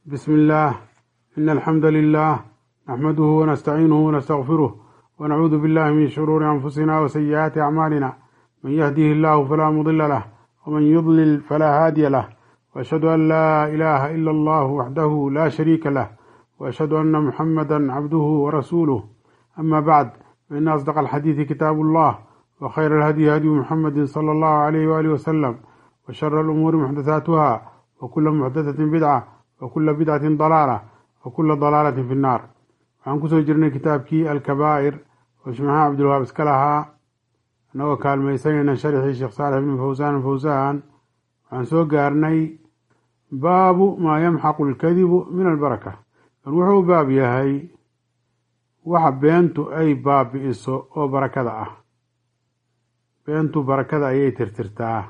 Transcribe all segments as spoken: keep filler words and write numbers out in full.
بسم الله إن الحمد لله نحمده ونستعينه ونستغفره ونعوذ بالله من شرور أنفسنا وسيئات أعمالنا من يهديه الله فلا مضل له ومن يضلل فلا هادي له وأشهد أن لا إله إلا الله وحده لا شريك له وأشهد أن محمدا عبده ورسوله أما بعد فإن أصدق الحديث كتاب الله وخير الهدي هدي محمد صلى الله عليه وآله وسلم وشر الأمور محدثاتها وكل محدثة بدعة وكل بدعة ضلالة وكل ضلالة في النار. waxaan kusoo jirnay kitaabkii alkabaa'ir oo shmaxa cabdulwahaab iska lahaa anagoo kaalmaysanayna sharxii sheekh saalex ibn fawsaan fawsaan. waxaan soo gaarnay baabu maa yamxaqu alkadibu min albaraka. kan wuxuu baab yahay waxa beentu ay baabi'iso oo barakada ah. beentu barakada ayay tirtirtaa.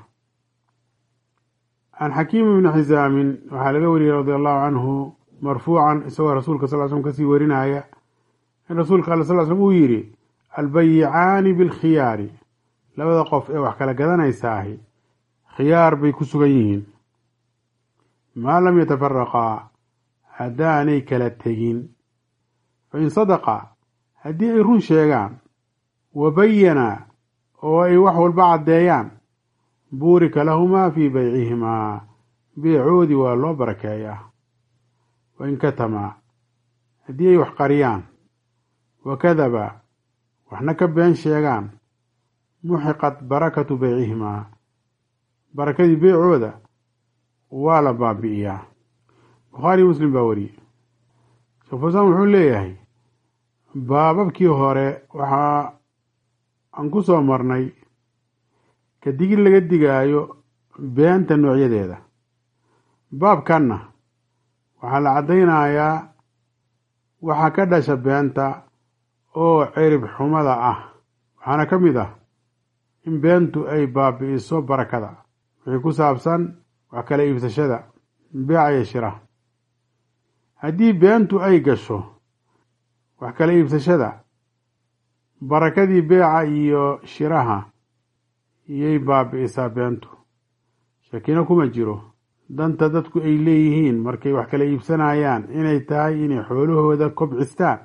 عن حكيم بن حزام وحال قولي رضي الله عنه مرفوعا سوى رسولك صلى الله عليه وسلم كسي ورنايا الرسول قال صلى الله عليه وسلم ويري البيعان بالخيار لو قف ايه وحكا لقدنا يساهي خيار بيكسوغيين ما لم يتفرقا هداني كالتهين فإن صدقا هدي يرون شيغان وبينا وأي وحو البعض ديان بورك لهما في بيعهما بيعودي والله بركايا. وإن كتما هدي يحقريان وكذبا وحنا كبين شيغان محقت بركة بيعهما بركة بيعودة ولا بابئيا. بخاري مسلم باوري شوفوا سامحوا ليهي بابك يهوري وحا أنكسو مرني kadigin laga digaayo beenta noocyadeeda. baabkanna waxaa la caddaynayaa waxa ka dhasha beenta oo cirib xumada ah. waxaana ka mid ah in beentu ay baabi'iso barakada wixii ku saabsan wax kala iibsashada beeca iyo shira. haddii beentu ay gasho wax kala iibsashada barakadii beeca iyo shiraha iyay baabi'isaa beentu. shakina kuma jiro danta dadku ay leeyihiin markay wax kala iibsanayaan inay tahay inay xoolahooda kobcistaan.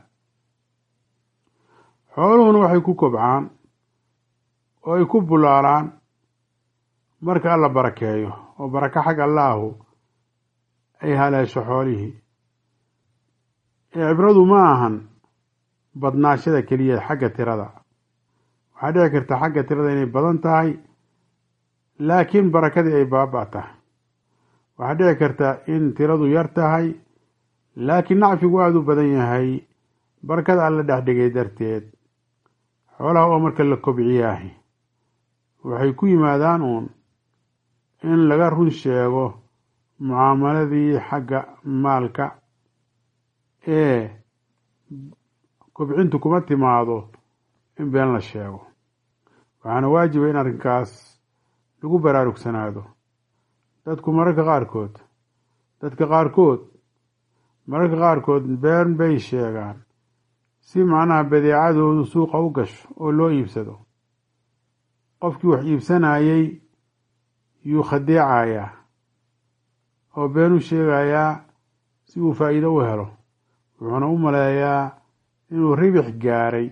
xooluhuna waxay ku kobcaan oo ay ku bulaalaan marka alla barakeeyo oo baraka xag allaahu ay haleesho xoolihii. ee cibradu ma ahan badnaashada keliya xagga tirada. waxaa dhici karta xagga tirada inay badan tahay laakiin barakadii ay baaba' tahay. waxaa dhici karta in tiradu yar tahay laakiin nacfigu aada u badan yahay barakada alla dhex dhigay darteed. xoolaha oo marka la kobciyaahi waxay ku yimaadaan uun in laga run sheego mucaamaladii xagga maalka ee kobcintu kuma timaado in been la sheego. waxaana waajiba in arrinkaas lagu baraarugsanaado. dadku mararka qaarkood dadka qaarkood mararka qaarkood been bay sheegaan si macnaha badeecadoodu suuqa u gasho oo loo iibsado. qofkii wax iibsanayay yuu khadeecayaa oo been u sheegayaa si uu faa'iido u helo. wuxuuna u maleeyaa inuu ribix gaaray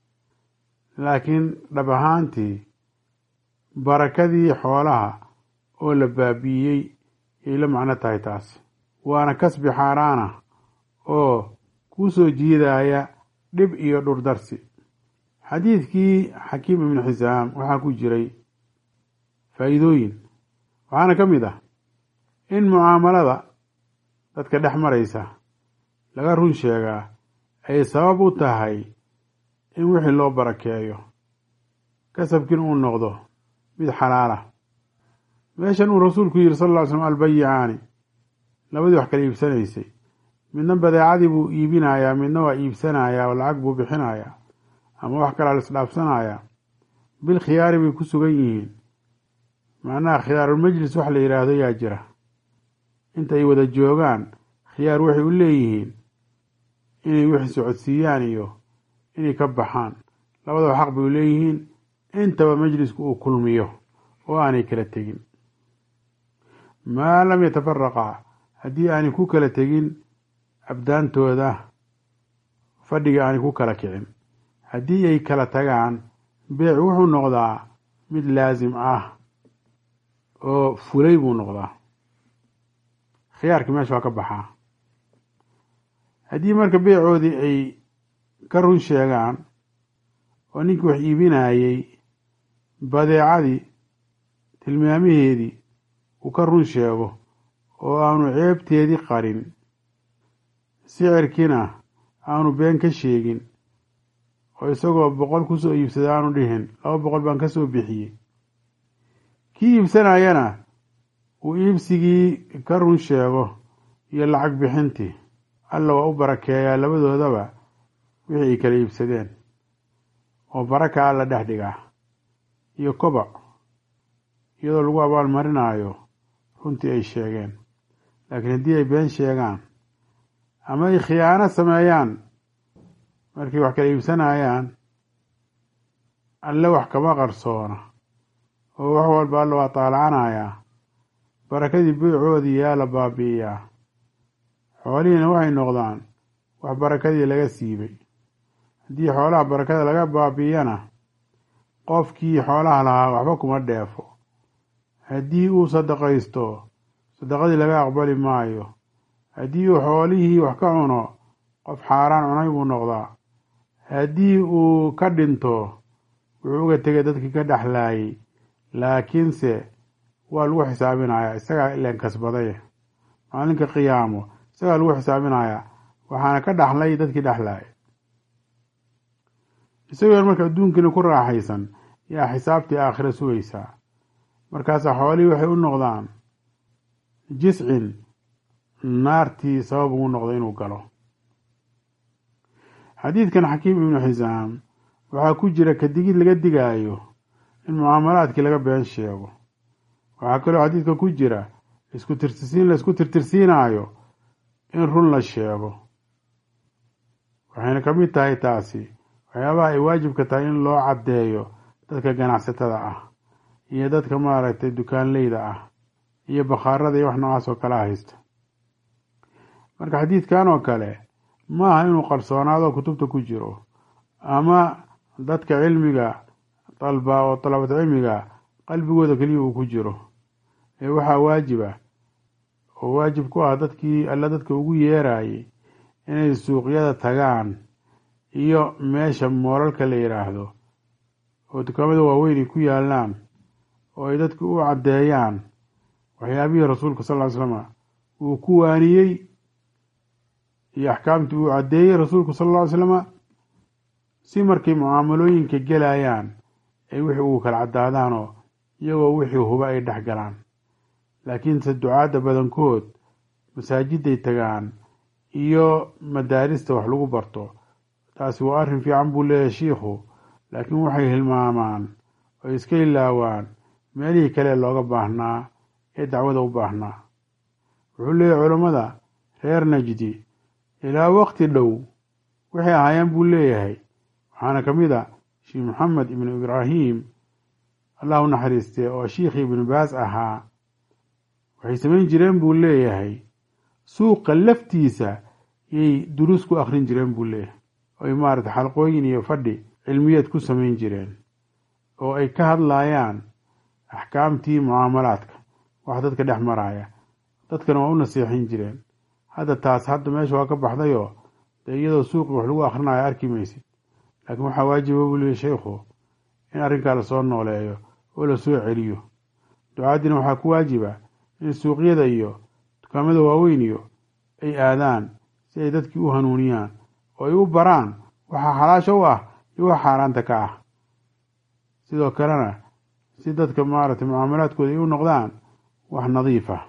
laakiin dhab ahaantii barakadii xoolaha oo la baabi'iyey yay la macno tahay taasi. waana kasbi xaaraana oo kuu soo jiidaya dhib iyo dhurdarsi. xadiidkii xakiim ibnu xisaam waxaa ku jiray faa'iidooyin. waxaana ka mid ah in mucaamalada dadka dhex maraysa laga run sheegaa ay sabab u tahay in wixii loo barakeeyo kasabkiin uu noqdo mid xalaala. meeshan uu rasuulku yidhi sal lla ly slam albayicaani labadii wax kala iibsanaysay midna badeecadii buu iibinayaa midna waa iibsanayaa oo lacag buu bixinayaa ama wax kalaa la isdhaafsanayaa. bil khiyaari bay ku sugan yihiin. macnaha khiyaarulmajlis wax la yidhaahdo yaa jira. inta ay wada joogaan khiyaar waxay u leeyihiin inay wixii socodsiiyaan iyo inay ka baxaan. labadaba xaq bay u leeyihiin intaba majlisku uu kulmiyo oo aanay kala tegin. maa lam yatafaraqa haddii aanay ku kala tegin abdaantooda fadhiga aanay ku kala kicin. haddii ay kala tagaan beec wuxuu noqdaa mid laasim ah oo fulay buu noqdaa, khiyaarkii meesha waa ka baxaa. haddii marka beecoodii ay ka run sheegaan oo ninkii wax iibinayey badeecadii tilmaamaheedii uu ka run sheego oo aanu ceebteedii qarin, sicirkiina aanu been ka sheegin, oo isagoo boqol ku soo iibsada aanu dhihin laba boqol baan ka soo bixiyey, kii iibsanayana uu iibsigii ka run sheego iyo lacag bixintii, alla waa u barakeeyaa labadoodaba wixii ay kala iibsadeen, oo baraka alla dhex dhigaa iyo koboc, iyadoo lagu abaalmarinaayo runtii ay sheegeen. laakiin haddii ay been sheegaan ama ay khiyaano sameeyaan markay wax kala iibsanayaan, alle wax kama qarsoona oo wax walba alla waa taalacanayaa, barakadii beecoodii yaa la baabi'iyaa, xoolihiina waxay noqdaan wax barakadii laga siibay. haddii xoolaha barakada laga baabi'iyana qofkii xoolaha lahaa waxba kuma dheefo. haddii uu sadaqaysto sadaqadii laga aqbali maayo. haddii uu xoolihii wax ka cuno qof xaaraan cunay buu noqdaa. haddii uu ka dhinto wuxuu uga tegay dadkii ka dhexlaayay, laakiinse waa lagu xisaabinayaa, isagaa ileen kasbaday. maalinka qiyaamo isagaa lagu xisaabinayaa, waxaana ka dhaxlay dadkii dhexlaayay. isagoo marka adduunkiina ku raaxaysan yaa xisaabtii aakhira sugaysaa. markaasaa xoolihii waxay u noqdaan jiscin naartii sabab ugu noqdo inuu galo. xadiidkan xakiim ibnu xisaam waxaa ku jira kadigid laga digaayo in mucaamalaadkii laga been sheego. waxaa kaloo xadiidka ku jira isku tirtirsiin la isku tirtirsiinaayo in run la sheego. waxayna ka mid tahay taasi waxyaabaha ay waajibka tahay in loo caddeeyo dadka ganacsatada ah iyo dadka maaragtay dukaanleyda ah iyo bakhaarada iyo wax noocaas oo kala haysta. marka xadiidkan oo kale ma aha inuu qarsoonaado kutubta ku jiro ama dadka cilmiga dalba oo dalabad cilmiga qalbigooda keliya uu ku jiro, ee waxaa waajiba oo waajib ku ah dadkii alla dadka ugu yeerayay inay suuqyada tagaan iyo meesha moolalka la yidhaahdo oo dukaamada waaweyn ay ku yaalaan, oo ay dadku u caddeeyaan waxyaabihii rasuulka sal ly slama uu ku waaniyey iyo axkaamtii uu caddeeyey rasuulku sal lla ly slama, si markay mucaamalooyinka gelayaan ay wixii ugu kala caddaadaanoo iyagoo wixii huba ay dhex galaan. laakiinse ducaadda badankood masaajiday tagaan iyo madaarista wax lagu barto, taasi waa arrin fiican buu leeyahay shiikhu, laakiin waxay hilmaamaan oo iska ilaawaan meelihii kale looga baahnaa ee dacwada u baahnaa. wuxuu leeyahay culammada reer najdi ilaa waqti dhow waxay ahaayeen buu leeyahay, waxaana ka mid a sheekh maxamed ibnu ibraahim allah u naxariistee oo shiikhii ibnu baas ahaa. waxay samayn jireen buu leeyahay suuqa laftiisa yay duruus ku akhrin jireen buu leeyahay, oo ay maaragtay xalqooyin iyo fadhi cilmiyeed ku samayn jireen oo ay ka hadlayaan axkaamtii mucaamalaadka wax dadka dhex maraya, dadkana waa u nasiixin jireen. hadda taas hadda meesha waa ka baxdayoo dee iyadoo suuqi wax lagu akhrinayo arki maysid. laakiin waxaa waajiba buu leeyahy sheikhu in arrinkaa lasoo nooleeyo oo lasoo celiyo. ducaaddiina waxaa ku waajiba in suuqyada iyo dukaamada waaweyn iyo ay aadaan si ay dadkii u hanuuniyaan oo ay u baraan waxa xalaasha u ah iyo wax xaaraanta ka ah. sidoo kalena si dadka maaragtay mucaamalaadkooda ay u noqdaan wax nadiif ah.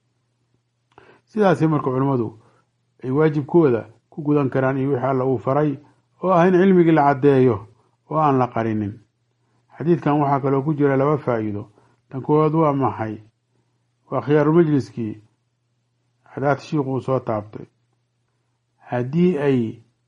sidaasay marka culimmadu ay waajibkooda ku gudan karaan iyo wixii alla uu faray oo ah in cilmigii la caddeeyo oo aan la qarinin. xadiidkan waxaa kaloo ku jira laba faa'iido. tan koowaad waa maxay? waa khiyaaru majliskii hadaad shiikhu uu soo taabtay. haddii ay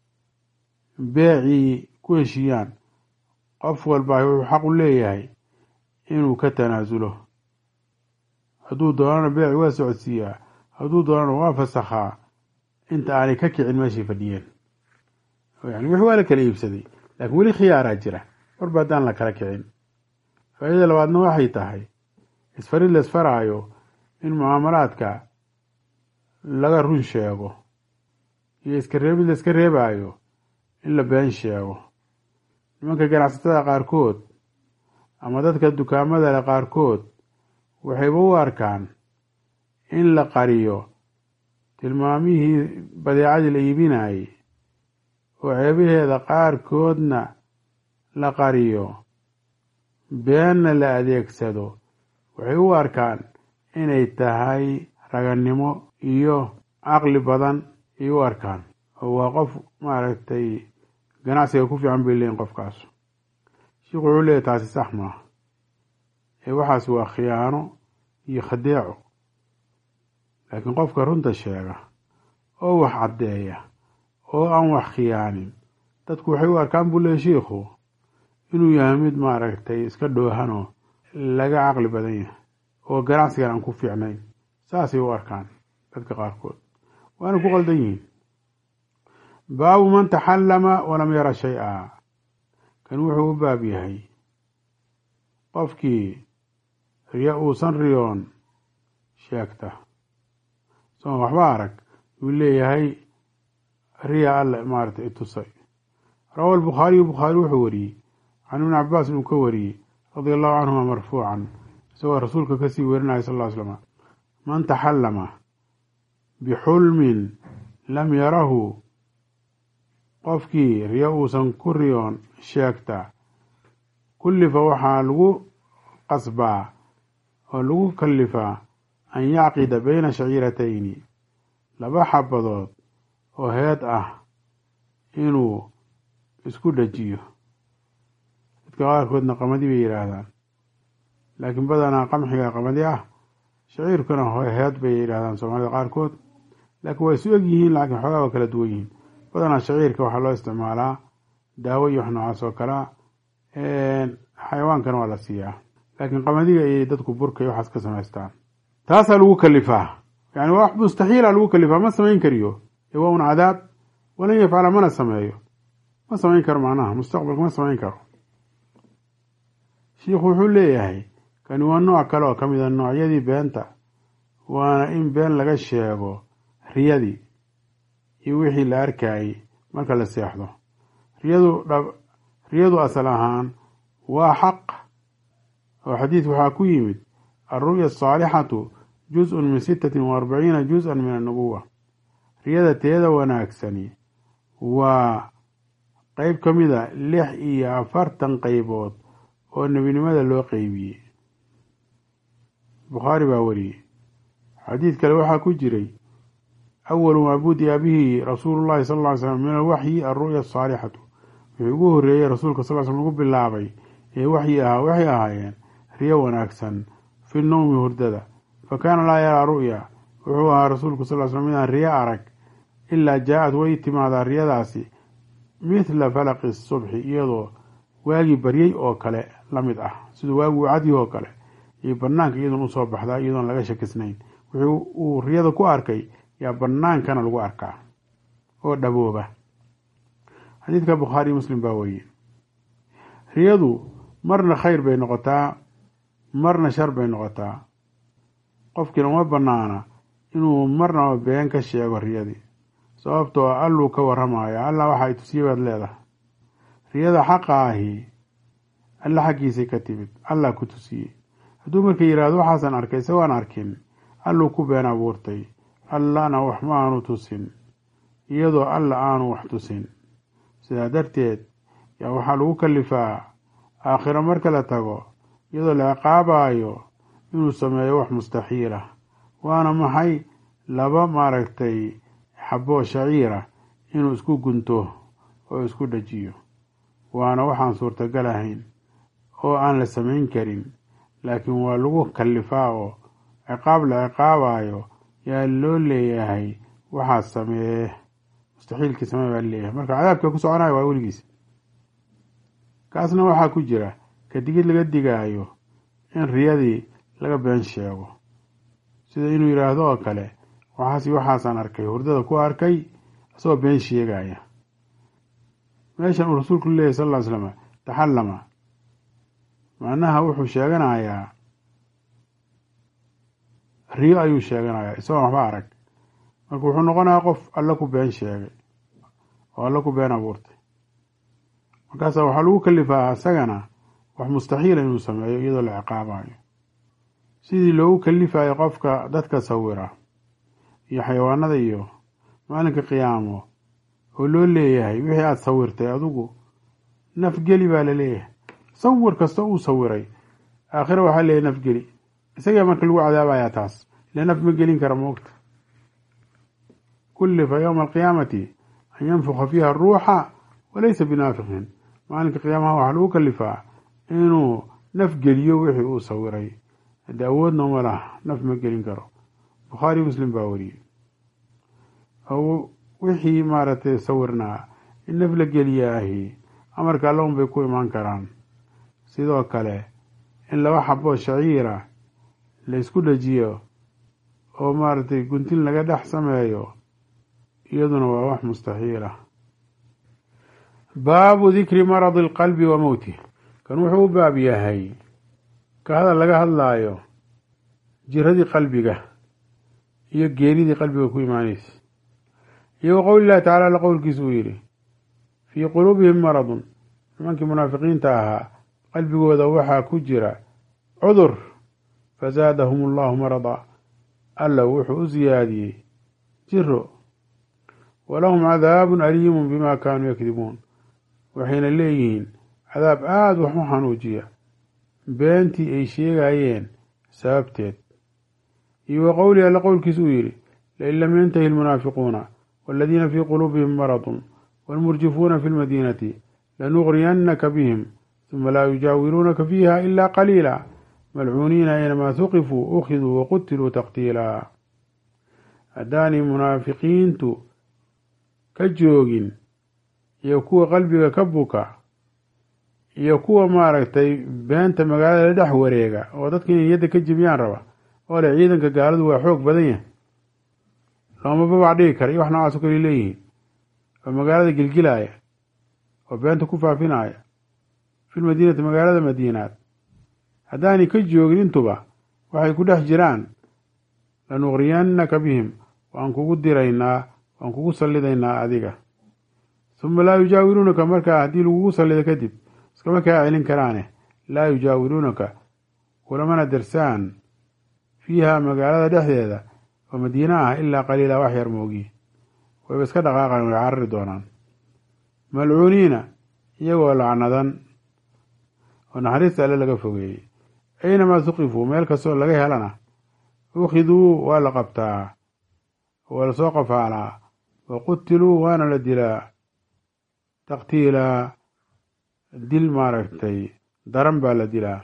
beecii ku heshiiyaan qof walba wuxuu xaq u leeyahay inuu ka tanaasulo. hadduu doonana beeci waa socodsiiyaa, hadduu doonana waa fasakhaa inta aanay ka kicin meeshii fadhiyeen. yani wix waa la kala iibsaday laakiin weli khiyaaraa jira marba haddaan la kala kicin. faa'iidada labaadna waxay tahay isfarid la isfaraayo in mucaamalaadka laga run sheego iyo iska reebid la iska reebaayo in la been sheego. nimanka ganacsatada qaarkood ama dadka dukaamada leh qaarkood waxayba u arkaan in la qariyo tilmaamihii badeecadii la iibinayay oo ceebaheeda qaarkoodna la qariyo beenna la adeegsado. waxay u arkaan inay tahay raganimo iyo caqli badan ay u arkaan oo waa qof maaragtay ganacsiga ku fiican bay leeyihin qofkaas. sheikhu wuxuu leeyahy taasi sax maaha ee waxaas waa khiyaano iyo khadeeco. laakiin qofka runta sheega oo wax caddeeya oo aan wax khiyaanin dadku waxay u arkaan buu leeyahy shiikhu inuu yahay mid maaragtay iska dhoohanoo laga caqli badan yahay oo ganacsigan aan ku fiicnayn. saasay u arkaan dadka qaarkood waana ku qaldan yihiin. baabu man taxallama walam yara shay-a. kan wuxuu u baab yahay qofkii riya uusan riyoon sheegta soon waxba arag yuu leeyahay riya alle maaragtay itusay. rawa albukhaariyu bukhaari wuxuu wariyey can ibni cabaas inuu ka wariyey radia allahu canhuma marfuucan isagoo rasuulka kasii werinaya sal ll slam man taxallama bixulmin lam yarahu. qofkii riya uusan ku riyoon sheegta kullifa waxaa lagu qasbaa oo lagu kallifaa an yacqida bayna shaciiratayni laba xabadood oo heed ah inuu isku dhajiyo. dadka qaarkoodna qamadi bay yidhaahdaan laakiin badanaa qamxiga qamadi ah, shaciirkuna heed bay yidhaahdaan soomaalida qaarkood, laakiin waa isu eg yihiin laakiin xoogaa waa kala duwan yihiin. badanaa shaciirka waxaa loo isticmaalaa daawo iyo wax noocaas oo kalea, xayawaankana waa la siiyaa, laakiin qamadiga ayay dadku burka iyo waxaas ka samaystaan. taasaa lagu kalifaa, yani waa wax mustaxiila lagu kalifaa, ma samayn kariyo, ee waa un cadaab. walan yafcala mana sameeyo, ma samayn karo, macnaha mustaqbalka ma samayn karo. shiikhu wuxuu leeyahay kani waa nooc kale oo kamid a noocyadii beenta, waana in been laga sheego riyadii iyo wixii la arkayay marka la seexdo. riyadu riyadu asal ahaan waa xaq, oo xadiis waxaa ku yimid alru'ya asaalixatu juz-un min sittatin wa arbaciina juz-an min annubuwa. riyada teeda wanaagsani waa qeyb ka mid a lix iyo afartan qeybood oo nebinimada loo qeybiyey. bukhaari baa wariyey. xadiid kale waxaa ku jiray awalu maa budi'a bihi rasuulu llahi sal ll ly slam min alwaxyi alru'ya asaalixatu. wixii ugu horreeyey rasuulka sal l slm lagu bilaabay ee waxyi ahaa waxay ahaayeen riyo wanaagsan fi nowmi hurdada. fa kaana laa yaraa ru'ya, wuxuu ahaa rasuulku sal l slm midaan riyo arag ilaa jaa-ad way timaadaa riyadaasi mithla falaqi subxi, iyadoo waagii baryey oo kale la mid ah, siduu waagii cadyi oo kale, iyo banaanka iyadoon usoo baxdaa iyadoon laga shakisnayn. wuxuu uu riyada ku arkay yaa banaankana lagu arkaa oo dhabooba. xadiidka bukhaari muslim baa weriye. riyadu marna khayr bay noqotaa, marna shar bay noqotaa. qofkiina uma banaana inuu marnaba been ka sheego riyadii, sababtoo ah alluu ka warramaya. alla waxa ay tusiye baad leedahay. riyada xaqa ahi alla xaggiisay ka timid, allah ku tusiyey. hadduu marka yidhaahdo waxaasan arkay isagoon arkin, alluu ku been abuurtay. allana wax ma aanu tusin iyadoo alla aanu wax tusin. sidaa darteed yaa waxaa lagu kalifaa aakhiro marka la tago iyadoo la ciqaabayo inuu sameeyo wax mustaxiil ah. waana maxay? laba maaragtay xabo shaciira inuu isku gunto oo isku dhajiyo. waana waxaan suurtagal ahayn oo aan la samayn karin, laakiin waa lagu kalifaa oo ciqaab la ciqaabayo yaa loo leeyahay waxaa sameeye, mustaxiilkii samee baa leeyahay. marka cadaabka ku soconayo waa weligiis. kaasna waxaa ku jira kadigid laga digaayo in riyadii laga been sheego, sida inuu yidhaahdo oo kale waxaasi waxaasaan arkay hurdada ku arkay isagoo been sheegaya. meeshan uu rasuulku leeyahy sal ll ly slam taxallama macnaha wuxuu sheeganayaa riyo ayuu sheeganayaa isagoo waxba arag, marka wuxuu noqonayaa qof alla ku been sheegay oo alla ku been abuurtay. markaasa waxaa lagu kalifaa isagana wax mustaxiila inuu sameeyo iyadoo la ciqaabayo, sidii loogu kalifayo qofka dadka sawira iyo xayawaanada iyo maalinka qiyaamo oo loo leeyahay wixii aada sawirtay adigu nafgeli baa la leeyahay. sawir kasta uu sawiray aakhira waxaa leeyahay nafgeli, isagaa marka lagu cadaabayaa taas, ila naf ma gelin kara moogta. kullifa yowma alqiyaamati an yanfuka fiiha aruuxa walaysa binaafiqin, maalinka qiyaamaha waxaa lagu kalifaa inuu naf geliyo wixii uu sawiray, haddii awoodna uma laha naf ma gelin karo. bukhaari muslim baa wariyey. wixii maaragtay sawirnaa in naf la geliyaahi amarka alla un bay ku imaan karaan. sidoo kale in laba xabo shaciira la isku dhajiyo oo maaragtay guntin laga dhex sameeyo iyaduna waa wax mustaxiil ah. baabu dikri maradi alqalbi wa mowtih, kan wuxuu u baab yahay ka hadal laga hadlaayo jiradii qalbiga iyo geeridii qalbiga ku imaanaysa. iyo wa qowli llahi tacala alla qowlkiisa uu yidhi fii quluubihim maradun, nimankii munaafiqiinta ahaa qalbigooda waxaa ku jira cudur, fazaadahum allahu marada, alla wuxuu u siyaadiyey jiro. walahum cadaabun aliimun bima kaanuu yakdibuun, waxayna leeyihiin cadaab aada wax u xanuujiya beentii ay sheegayeen sababteed. iyo wa qowlihi alla qowlkiisa uu yidhi lain lam yantahi almunaafiquuna والذين في قلوبهم مرض والمرجفون في المدينة لنغرينك بهم ثم لا يجاورونك فيها إلا قليلا ملعونين أينما ثقفوا أخذوا وقتلوا تقتيلا. هداني منافقين تو كجوغين يكوى قلبك كبك يكوى ماركتي بانت مقالة لدح وريقا وددك يدك الجميان ربا ولا عيدنك قالد وحوك بدنيا looma babac dhigi kara iyo wax noocaas oo kale leeyihiin oo magaalada gilgilaaya oo beenta ku faafinaya fil madiinati magaalada madiinaad. haddaanay ka joogin intuba waxay ku dhex jiraan lanuqriyannaka bihim, waan kugu diraynaa waan kugu sallidaynaa adiga. uma laa yujaawiruunaka, markaa haddii lagugu sallido kadib iskama kaa celin karaane, laa yujaawiruunaka kulamana darsaan fiiha magaalada dhexdeeda oo madiina ah ilaa qaliila wax yar moogi, wayba iska dhaqaaqan way carari doonaan. malcuuniina iyagoo lacnadan oo naxariista alle laga fogeeyey. aynamaa suqifuu, meel kastoo laga helana ukhiduu waa la qabtaa waa la soo qafaalaa, wa qutiluu waana la dilaa taqtiilaa, dil maaragtay daran baa la dilaa.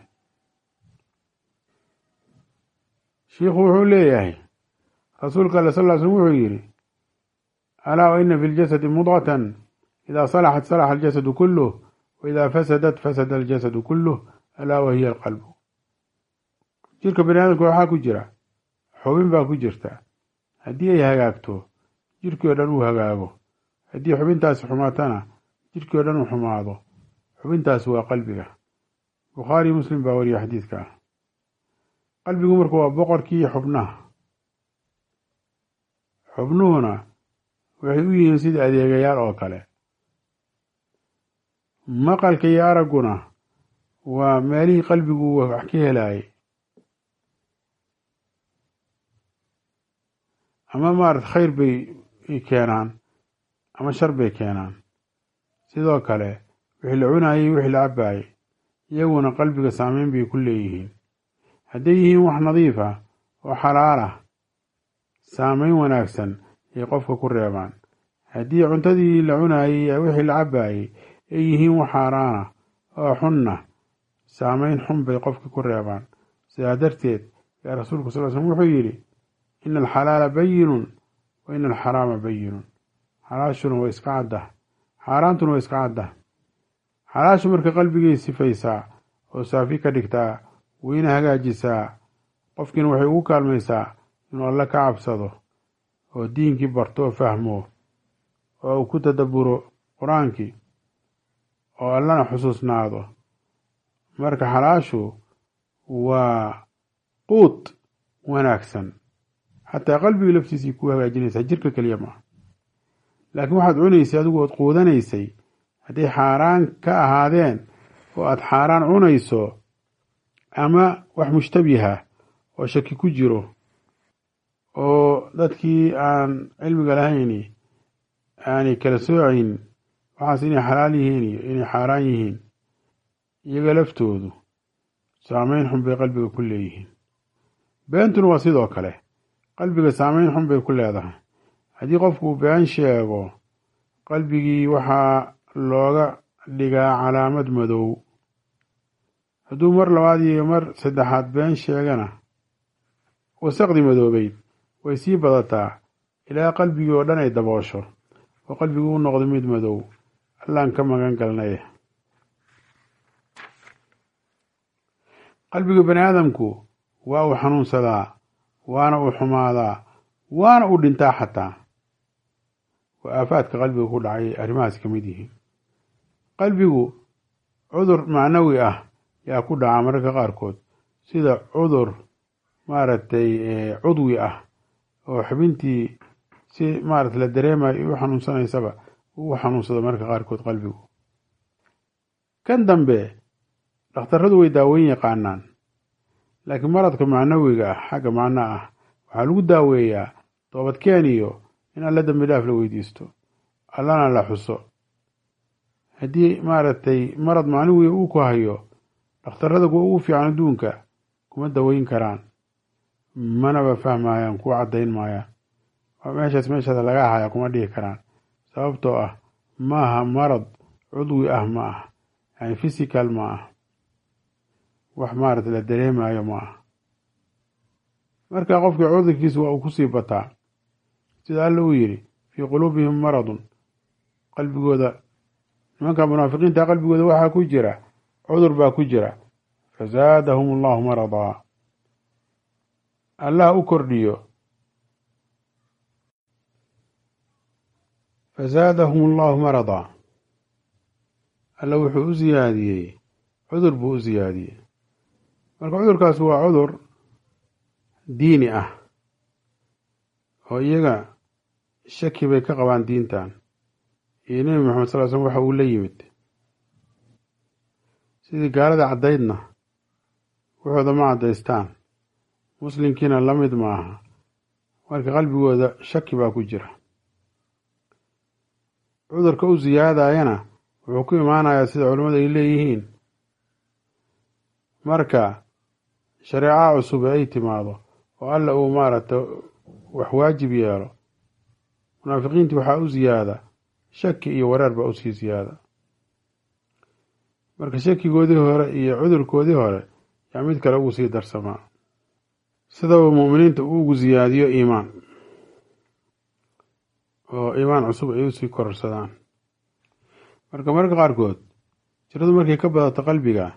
shiikhu wuxuu leeyahay rasuulka alle sal ll ly slm wuxuu yidhi alaa wa ina fi ljasadi mudqatan idaa salaxat salaxa aljasadu kulluh wa idaa fasadat fasada aljasadu kulluh alaa wa hiya alqalbu. jirka bani aadamka waxaa ku jira xubin baa ku jirta, haddii ay hagaagto jirkii oo dhan uu hagaago, haddii xubintaasi xumaatana jirkii oo dhan uu xumaado. xubintaasi waa qalbiga. bukhaari muslim baa wariya xadiidka. qalbigu marka waa boqorkii xubnaha, xubnuhuna waxay u yihiin sida adeegayaal oo kale. maqalka iyo aragguna waa meelihii qalbigu wax ka helaayay, ama maarata khayr bay keenaan ama shar bay keenaan. sidoo kale wixii la cunaayay wixii la cabaayay iyaguna qalbiga saameyn bay ku leeyihiin. hadday yihiin wax nadiif ah oo xalaal ah saameyn wanaagsan ay qofka ku reebaan. haddii cuntadii la cunaayay wixii la cabaayay ay yihiin wax xaaraana oo xunna saameyn xun bay qofka ku reebaan. sidaa darteed yaa rasuulku sal l slm wuxuu yidhi ina alxalaala bayinun wa ina alxaraama bayinun. xalaashuna waa iska cadda, xaaraantuna waa iska cadda. xalaashu marka qalbigay sifaysaa oo saafi ka dhigtaa, wayna hagaajisaa, qofkiina waxay ugu kaalmaysaa inuu alla ka cabsado, oo diinkii barto fahmo oo uu ku tadabburo qur-aankii oo allana xusuusnaado. marka xalaashu waa quud wanaagsan, xataa qalbiga laftiisii ku hagaajinaysaa, jirka keliya maaha. laakiin waxaad cunaysay adigu ood quudanaysay hadday xaaraan ka ahaadeen oo aad xaaraan cunayso ama wax mushtabiha oo shaki ku jiro oo dadkii aan cilmiga lahayni aanay kala soocayn waxaas inay xalaal yihiin iyo inay xaaraan yihiin, iyaga laftoodu saameyn xun bay qalbiga ku leeyihiin. beentuna waa sidoo kale, qalbiga saameyn xun bay ku leedahay. haddii qofku uu been sheego, qalbigii waxaa looga dhigaa calaamad madow. hadduu mar labaad iyo mar saddexaad been sheegana, wasaqdii madoobeyd way sii badataa ilaa qalbigii oo dhan ay daboosho oo qalbigii u noqdo mid madow. allaan ka magan galnay. qalbiga bani aadamku waa uu xanuunsadaa, waana uu xumaadaa, waana uu dhintaa xataa. waa aafaadka qalbiga ku dhacay arrimahaas ka mid yihiin. qalbigu cudur macnawi ah yaa ku dhaca mararka qaarkood, sida cudur maaragtay cudwi ah oo xubintii si maarata la dareemayo u xanuunsanaysaba uu xanuunsado mararka qaarkood qalbigu. kan dambe dhakhtarradu way daaweyn yaqaanaan, laakiin maradka macnawiga ah xagga macno ah waxaa lagu daaweeyaa toobadkeen iyo in alla dambi dhaaf la weydiisto, allana la xuso. haddii maaragtay marad macnawiga uu ku hayo, dhakhtarrada kuwa ugu fiican adduunka kuma daweyn karaan, manaba fahmayaan, kuwa caddayn maayaan. meeshaas meeshaas laga haya kuma dhihi karaan, sababtoo ah maaha marad cudwi ah, ma ah yani physical ma ah, wax maarata la dareemayo ma ah. marka qofkii cudurkiisa waa uu kusii bataa, sida alla uu yidhi fii quluubihim maradun, qalbigooda nimanka munaafiqiinta qalbigooda waxaa ku jira cudur baa ku jira. fazaadahum allahu maradaa, allah u kordhiyo. fazaadahum allahu maradaa, alla wuxuu u siyaadiyey cudur buu u siyaadiyey. marka cudurkaas waa cudur diini ah oo iyaga shaki bay ka qabaan diintan iyo nebi maxamed sal l slm waxa uu la yimid. sidii gaalada caddaydna wuxooda ma caddaystaan, muslimkiina la mid ma aha. marka qalbigooda shaki baa ku jira. cudurka u siyaadayana wuxuu ku imaanayaa sida culimmadu ay leeyihiin, marka shareeca cusub ay timaado oo alla uu maaragta wax waajib yeelo, munaafiqiintii waxaa u siyaada shaki iyo wareer baa usii siyaada. marka shakigoodii hore iyo cudurkoodii hore yaa mid kale ugu sii darsamaa, sidaba mu'miniinta uu ugu siyaadiyo iimaan oo iimaan cusub ay usii kororsadaan. marka mararka qaarkood jiradu markay ka badato qalbiga,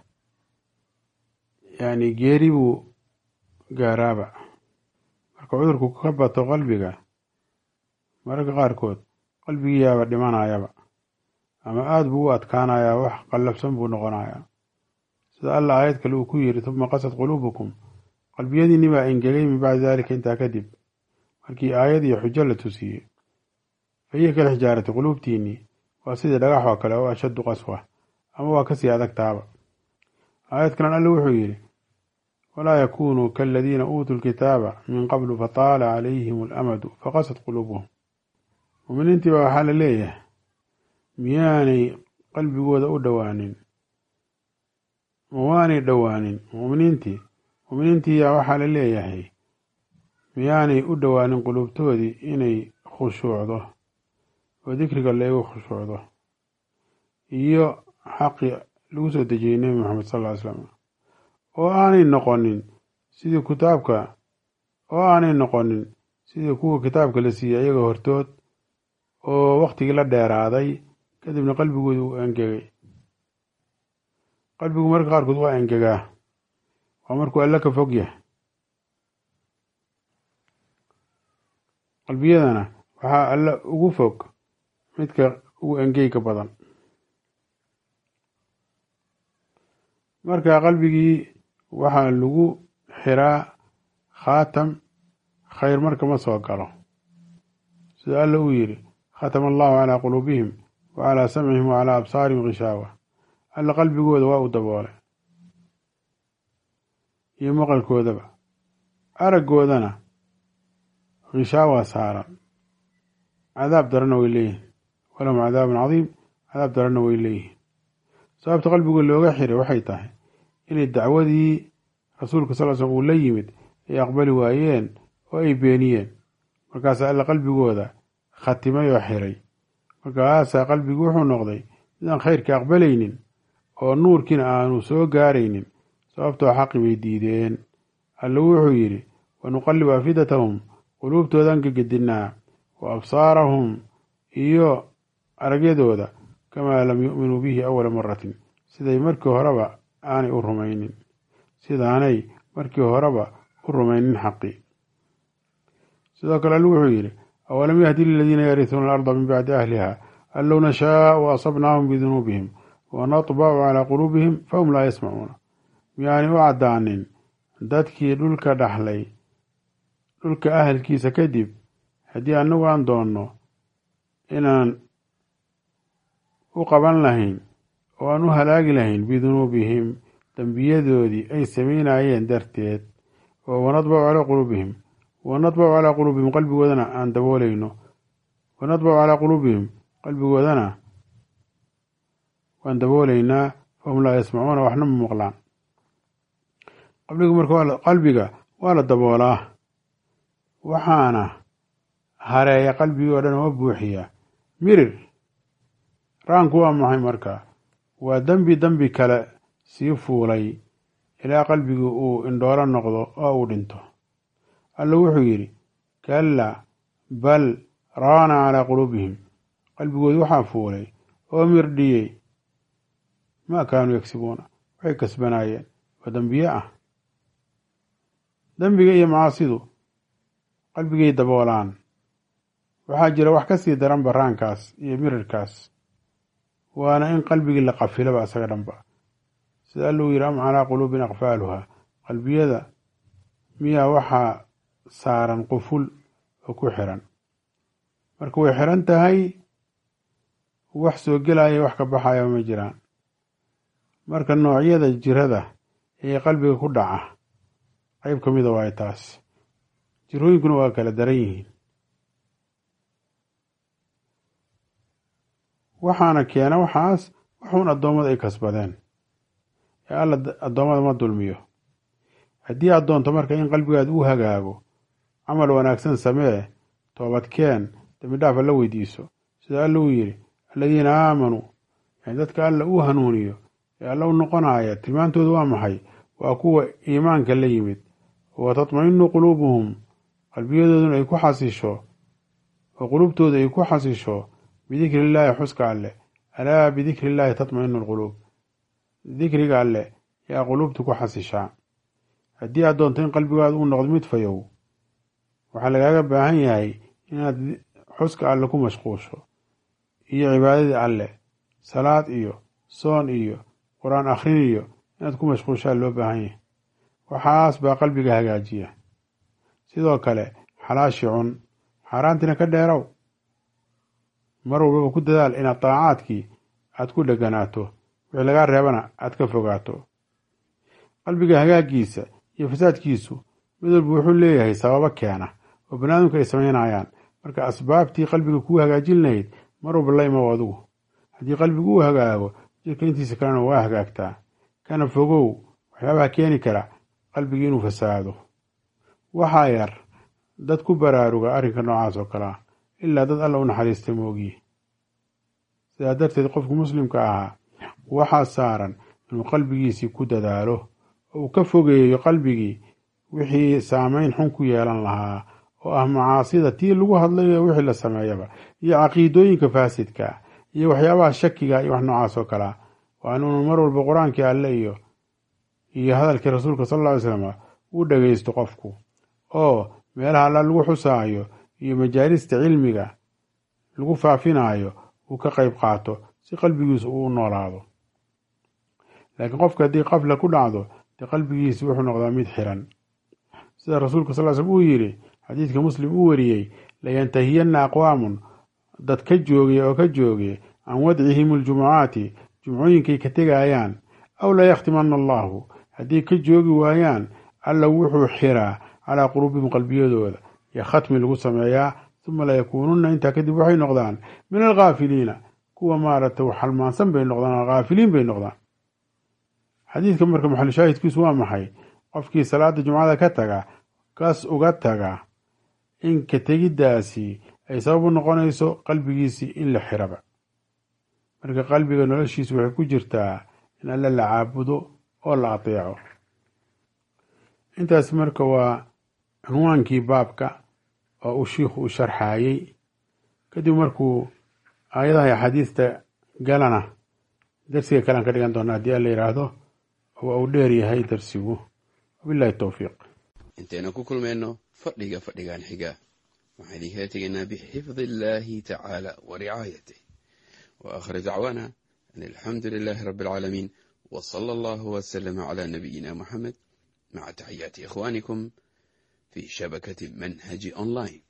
yani geeri buu gaaraaba. marka cudurku ka bato qalbiga, mararka qaarkood qalbigiyaaba dhimanayaba, ama aada buu u adkaanayaa, wax qallafsan buu noqonayaa. sida alla aayad kale uu ku yidhi uma qasad quluubukum, qalbiyadiinni baa engegay min bacdi daalika, intaa kadib markii aayad iyo xujo la tusiyey. fahiya kalxijaarati, quluubtiinnii waa sidii dhagax oo kale, oo ashaddu qaswa, ama waa kasii adagtaaba. aayad kalan alla wuxuu yidhi walaa yakunuu kaladiina uutuu lkitaaba min qablu fataala calayhim alamadu faqasad quluubuhum. muminiintii baa waxaa la leeyahay miyaanay qalbigooda u dhowaanin, ma waanay dhowaanin muminiintii muminiintii yaa waxaa la leeyahay miyaanay u dhowaanin quluubtoodii inay khushuucdo oo dikriga leegu khushuucdo iyo xaqi lagu soo dejiyey nebi maxamed sal ll ly slam, oo aanay noqonin sidii kitaabka oo aanay noqonin sidii kuwa kitaabka la siiyey iyaga hortood oo waktigii la dheeraaday kadibna qalbigooda uu engegay. qalbigu marka qaarkood waa engegaa, waa markuu alle ka fog yahay. qalbiyadana waxaa alla ugu fog midka ugu engeyga badan. marka qalbigii waxaa lagu xiraa khaatam khayr marka ma soo galo, sida alla uu yidhi khatama allahu calaa quluubihim wa calaa samcihim wa calaa absaarihim gishaawa. alla qalbigooda waa u daboolay iyo maqalkoodaba, araggoodana gishaawa saaran, cadaab darana way leeyihin, walahum cadaabun cadiim, cadaab darana way leeyihin. sababta qalbiga looga xiray waxay tahay inay dacwadii rasuulka sal slam uu la yimid ay aqbali waayeen oo ay beeniyeen. markaasaa alla qalbigooda khatimay oo xiray. markaasaa qalbigi wuxuu noqday midaan khayrka aqbalaynin oo nuurkiina aanu soo gaaraynin, sababtoo xaqi bay diideen. alla wuxuu yidhi wanuqallibu afidatahum, quluubtoodan gegedinnaa, wa absaarahum iyo aragyadooda, kamaa lam yu'minuu bihi awala maratin, siday markii horeba aanay u rumaynin sidaanay markii horeba u rumaynin xaqi. sidoo kale allu wuxuu yidhi awalam yahdi liladiina yarisuuna alarda min bacdi ahliha an low nashaau asabnaahum bidunuubihim wanatbacu calaa quluubihim fahum laa yasmacuuna. miyaanay u caddaanin dadkii dhulka dhaxlay dhulka ahalkiisa kadib, haddii annagu aan doonno inaan u qaban lahayn oo aan u halaagi lahayn bidunuubihim dembiyadoodii ay samaynayeen darteed, oo wanadbacu calaa quluubihim wanadbacu calaa quluubihim qalbigoodana aan daboolayno wanadbacu calaa quluubihim qalbigoodana waan daboolaynaa, fahum laa yasmacuuna waxna ma maqlaan. qabliga marka qalbiga waa la daboolaa, waxaana hareeya qalbigii oo dhan oo buuxiya mirir. raanku waa maxay marka? waa dembi dembi kale sii fuulay ilaa qalbigii uu indhoolo noqdo oo uu dhinto. alla wuxuu yidhi kallaa bal raana calaa quluubihim, qalbigoodi waxaa fuulay oo mirdhiyey maa kaanuu yagsibuuna, waxay kasbanaayeen oo dembiye ah. dembiga iyo macaasidu qalbigay daboolaan. waxaa jira wax ka sii daran baraankaas iyo mirirkaas, waana in qalbigii la qafilaba isaga dhanba. sida alluu yidhi am calaa quluubin aqfaaluha, qalbiyada miyaa waxaa saaran quful oo ku xiran. marka way xiran tahay, wax soo gelaya wax ka baxaya ma jiraan. marka noocyada jirada ee qalbiga ku dhaca qayb ka mida waay taas. jirooyinkuna waa kala daran yihiin. waxaana keena waxaas waxuun addoommada ay kasbadeen, ee alla addoommada ma dulmiyo. haddii aad doonto marka in qalbigaada uu hagaago, camal wanaagsan samee, toobadkeen, dembi dhaaf alla weydiiso. sida alla uu yidhi aladiina aamanuu, yani dadka alla uu hanuuniyo ee alla u noqonaya, tilmaantoodu waa maxay? waa kuwa iimaanka la yimid. wa tatmainu quluubuhum, qalbiyadooduna ay ku xasisho oo qulubtooda ay ku xasisho bidikri illaahi, xuska alleh. alaa bidikri illaahi tatmainu alquluub, dikriga alleh yaa quluubta ku xasishaa. haddii aad doonto in qalbigaada uu noqdo mid fayow, waxaa lagaaga baahan yahay inaad xuska alle ku mashquusho iyo cibaadadii alleh, salaad iyo soon iyo qur-aan akhrin iyo inaad ku mashquushaa loo baahan yahay. waxaas baa qalbiga hagaajiya. sidoo kale xalaashi cun, xaaraantiina ka dheerow. mar walbaba ku dadaal inaad daacaadkii aad ku dheganaato, wixii lagaa reebana aad ka fogaato. qalbiga hagaagiisa iyo fasaadkiisu mid walba wuxuu leeyahay sababo keena oo banaadamka ay samaynayaan. marka asbaabtii qalbiga kuu hagaajin lahayd mar walba la imow adigu. haddii qalbigu uu hagaago, jirka intiisa kalena waa hagaagtaa. kana fogow waxyaabaha keeni kara qalbigii inuu fasaado. waxaa yar dad ku baraaruga arrinka noocaas oo kale ah, ilaa dad alla u naxariista moogiye. sidaa darteed qofku muslimka ahaa waxaa saaran inuu qalbigiisii ku dadaalo oo uu ka fogeeyo qalbigii wixii saameyn xun ku yeelan lahaa, oo ah macaasida tii lagu hadlayo wixii la sameeyaba, iyo caqiidooyinka faasidka iyo waxyaabaha shakiga iyo wax noocaas oo kalea. waa inuunu mar walba qur-aankii alle iyo iyo hadalkii rasuulka sal alla alay slam u dhagaysto qofku, oo meelaha alla lagu xusaayo iyo majaalista cilmiga lagu faafinayo uu ka qayb qaato si qalbigiisu uu u noolaado. laakiin qofka haddii qafla ku dhacdo dee qalbigiisi wuxuu noqdaa mid xiran, sida rasuulka sal slm uu yidhi xadiidka muslim uu wariyey, layantahiyanna aqwaamun dad ka joogay oo ka joogay can wadcihim aljumucaati jumcooyinkay ka tegayaan, aw layakhtimana allahu haddii ka joogi waayaan alla wuxuu xiraa calaa quluubihim qalbiyadooda iyo khatmi lagu sameeyaa, uma layakuununna intaa kadib waxay noqdaan min alghaafiliina kuwa maaragtay wax halmaansan bay noqdaan, ghaafiliin bay noqdaan. xadiidka marka maxal shaahidkiisu waa maxay? qofkii salaada jumcada ka taga kaas uga taga in ka tegiddaasi ay sabab u noqonayso qalbigiisii in la xiraba. marka qalbiga noloshiisa waxay ku jirtaa in alla la caabudo oo la ateeco. intaas marka waa cunwaankii baabka oo uu shiikhu u sharxaayey. kadib markuu aayadaha iyo axaadiista galana darsiga kalean ka dhigan doona haddii alla yidhaahdo, waa uu dheer yahay darsigu. wabillahi towfiiq. intayna ku kulmayno fadhiga fadhigan xiga waxaan idinkala tegaynaa bixifdi illaahi tacaala wa ricaayatih wa aakhir dacwaana an alxamdu lilaahi rabbi alcaalamiin wa sala allahu wasalama calaa nabiyina muxamed maca taxiyaati ikhwaanikum fi shabakati manhaji online.